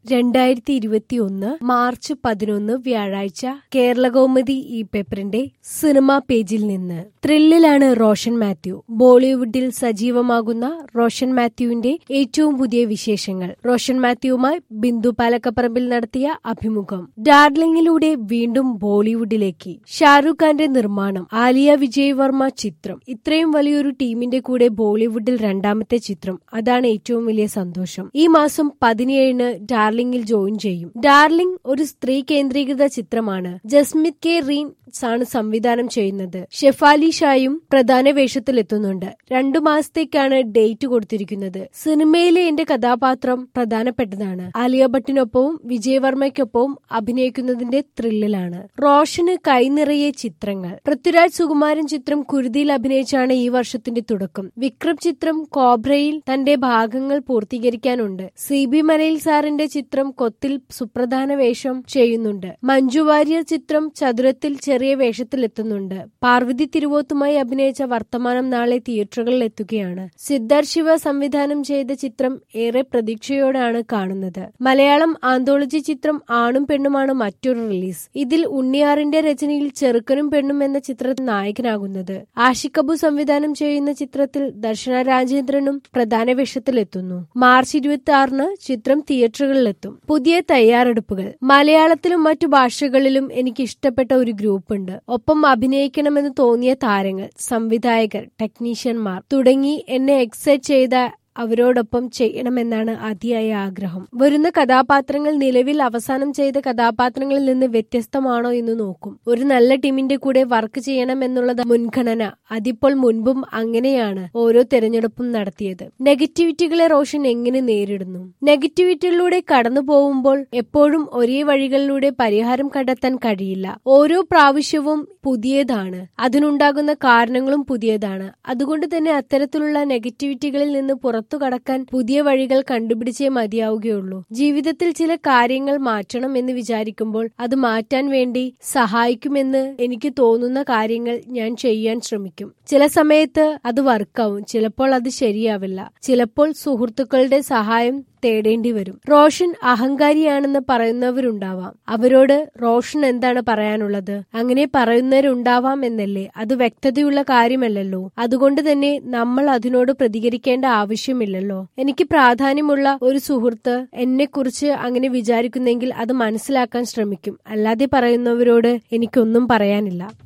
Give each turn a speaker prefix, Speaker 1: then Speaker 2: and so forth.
Speaker 1: 2021 March 11 വ്യാഴാഴ്ച കേരളകൗമുദി ഈ പേപ്പറിന്റെ സിനിമാ പേജിൽ നിന്ന്. ത്രില്ലിലാണ് റോഷൻ മാത്യു. ബോളിവുഡിൽ സജീവമാകുന്ന റോഷൻ മാത്യുവിന്റെ ഏറ്റവും പുതിയ വിശേഷങ്ങൾ. റോഷൻ മാത്യുവുമായി ബിന്ദു പാലക്കപ്പറമ്പിൽ നടത്തിയ അഭിമുഖം. ഡാർലിംഗിലൂടെ വീണ്ടും ബോളിവുഡിലേക്ക്. ഷാരൂഖ് ഖാന്റെ നിർമ്മാണം. ആലിയ വിജയ് വർമ്മ ചിത്രം. ഇത്രയും വലിയൊരു ടീമിന്റെ കൂടെ ബോളിവുഡിൽ രണ്ടാമത്തെ ചിത്രം. അതാണ് ഏറ്റവും വലിയ സന്തോഷം. ഈ മാസം 17-ന് ഡാർലിംഗിൽ ജോയിൻ ചെയ്യും. ഡാർലിംഗ് ഒരു സ്ത്രീ കേന്ദ്രീകൃത ചിത്രമാണ്. ജസ്മിത് കെ റീൻസ് ആണ് സംവിധാനം ചെയ്യുന്നത്. ഷെഫാലി ഷായും പ്രധാന വേഷത്തിലെത്തുന്നുണ്ട്. 2 മാസത്തേക്കാണ് ഡേറ്റ് കൊടുത്തിരിക്കുന്നത്. സിനിമയിലെ എന്റെ കഥാപാത്രം പ്രധാനപ്പെട്ടതാണ്. ആലിയ ഭട്ടിനൊപ്പവും വിജയ് വർമ്മയ്ക്കൊപ്പവും അഭിനയിക്കുന്നതിന്റെ ത്രില്ലിലാണ്. റോഷന് കൈനിറയെ ചിത്രങ്ങൾ. പൃഥ്വിരാജ് സുകുമാരൻ ചിത്രം കുരുതിയിൽ അഭിനയിച്ചാണ് ഈ വർഷത്തിന്റെ തുടക്കം. വിക്രം ചിത്രം കോബ്രയിൽ തന്റെ ഭാഗങ്ങൾ പൂർത്തീകരിക്കാനുണ്ട്. CB മലയിൽ സാറിന്റെ ചിത്രം കൊത്തിൽ സുപ്രധാന വേഷം ചെയ്യുന്നുണ്ട്. മഞ്ജു വാര്യർ ചിത്രം ചതുരത്തിൽ ചെറിയ വേഷത്തിലെത്തുന്നുണ്ട്. പാർവതി തിരുവോത്തുമായി അഭിനയിച്ച വർത്തമാനം നാളെ തിയേറ്ററുകളിൽ എത്തുകയാണ്. സിദ്ധാർത്ഥ് ശിവ സംവിധാനം ചെയ്ത ചിത്രം ഏറെ പ്രതീക്ഷയോടെയാണ് കാണുന്നത്. മലയാളം ആന്തോളജി ചിത്രം ആണും പെണ്ണുമാണ് മറ്റൊരു റിലീസ്. ഇതിൽ ഉണ്ണിയാറിന്റെ രചനയിൽ ചെറുക്കനും പെണ്ണും എന്ന ചിത്രത്തിൽ നായകനാകുന്നത്. ആഷിഖ് അബു സംവിധാനം ചെയ്യുന്ന ചിത്രത്തിൽ ദർശന രാജേന്ദ്രനും പ്രധാന വേഷത്തിലെത്തുന്നു. മാർച്ച് 26-ന് ചിത്രം തിയേറ്ററുകളിലെത്തും. പുതിയ തയ്യാറെടുപ്പുകൾ. മലയാളത്തിലും മറ്റു ഭാഷകളിലും എനിക്ക് ഇഷ്ടപ്പെട്ട ഒരു ഗ്രൂപ്പുണ്ട്. ഒപ്പം അഭിനയിക്കണമെന്ന് തോന്നിയ താരങ്ങൾ, സംവിധായകർ, ടെക്നീഷ്യന്മാർ തുടങ്ങി എന്നെ എക്സൈറ്റ് ചെയ്ത അവരോടൊപ്പം ചെയ്യണമെന്നാണ് അതിയായ ആഗ്രഹം. വരുന്ന കഥാപാത്രങ്ങൾ നിലവിൽ അവസാനം ചെയ്ത കഥാപാത്രങ്ങളിൽ നിന്ന് വ്യത്യസ്തമാണോ എന്ന് നോക്കും. ഒരു നല്ല ടീമിന്റെ കൂടെ വർക്ക് ചെയ്യണമെന്നുള്ളത് മുൻഗണന. അതിപ്പോൾ മുൻപും അങ്ങനെയാണ് ഓരോ തെരഞ്ഞെടുപ്പും നടത്തിയത്. നെഗറ്റിവിറ്റികളെ റോഷൻ എങ്ങനെ നേരിടുന്നു? നെഗറ്റിവിറ്റികളിലൂടെ കടന്നു പോകുമ്പോൾ എപ്പോഴും ഒരേ വഴികളിലൂടെ പരിഹാരം കണ്ടെത്താൻ കഴിയില്ല. ഓരോ പ്രാവശ്യവും പുതിയതാണ്. അതിനുണ്ടാകുന്ന കാരണങ്ങളും പുതിയതാണ്. അതുകൊണ്ട് തന്നെ അത്തരത്തിലുള്ള നെഗറ്റിവിറ്റികളിൽ നിന്ന് പുറത്തു കടക്കാൻ പുതിയ വഴികൾ കണ്ടുപിടിച്ചേ മതിയാവുകയുള്ളൂ. ജീവിതത്തിൽ ചില കാര്യങ്ങൾ മാറ്റണം എന്ന് വിചാരിക്കുമ്പോൾ അത് മാറ്റാൻ വേണ്ടി സഹായിക്കുമെന്ന് എനിക്ക് തോന്നുന്ന കാര്യങ്ങൾ ഞാൻ ചെയ്യാൻ ശ്രമിക്കും. ചില സമയത്ത് അത് വർക്കാവും, ചിലപ്പോൾ അത് ശരിയാവില്ല. ചിലപ്പോൾ സുഹൃത്തുക്കളുടെ സഹായം തേടേണ്ടി വരും. റോഷൻ അഹങ്കാരിയാണെന്ന് പറയുന്നവരുണ്ടാവാം. അവരോട് റോഷൻ എന്താണ് പറയാനുള്ളത്? അങ്ങനെ പറയുന്നവരുണ്ടാവാം എന്നല്ലേ? അത് വ്യക്തതയുള്ള കാര്യമല്ലല്ലോ. അതുകൊണ്ട് തന്നെ നമ്മൾ അതിനോട് പ്രതികരിക്കേണ്ട ആവശ്യമില്ലല്ലോ. എനിക്ക് പ്രാധാന്യമുള്ള ഒരു സുഹൃത്ത് എന്നെ കുറിച്ച് അങ്ങനെ വിചാരിക്കുന്നെങ്കിൽ അത് മനസ്സിലാക്കാൻ ശ്രമിക്കും. അല്ലാതെ പറയുന്നവരോട് എനിക്കൊന്നും പറയാനില്ല.